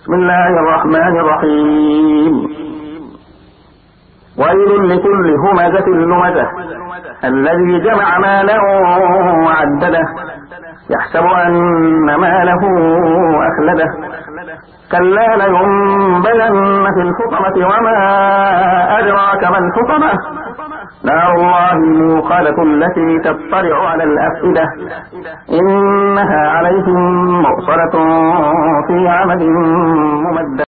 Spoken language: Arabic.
بسم الله الرحمن الرحيم. ويل لكل همزة لمزة الذي جمع مالا وعدده يحسب أن ماله أخلده كلا لينبذن في الحطمة وما أدراك ما الحطمة نار الله الموقدة التي تطلع على الأفئدة إنها عليهم مؤصدة في عمد ممدد.